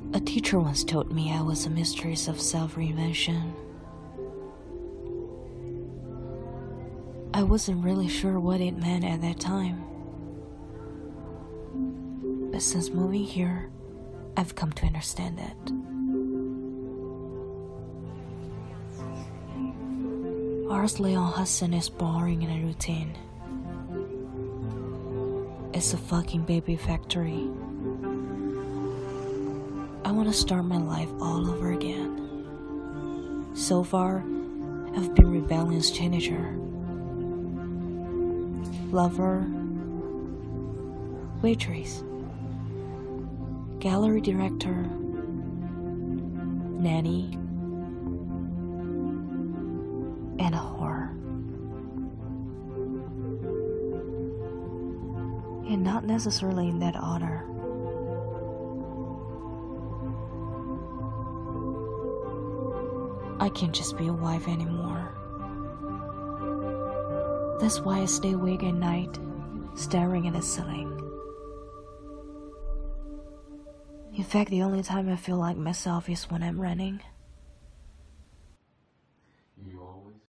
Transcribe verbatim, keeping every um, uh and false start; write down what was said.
A teacher once told me I was a mistress of self-reinvention. I wasn't really sure what it meant at that time. But since moving here, I've come to understand it. Ars Leon Hudson is boring and routine. It's a fucking baby factory. I want to start my life all over again. So far, I've been rebellious teenager, lover, waitress, gallery director, nanny, and a whore. And not necessarily in that order. I can't just be a wife anymore. That's why I stay awake at night, staring at the ceiling. In fact, the only time I feel like myself is when I'm running.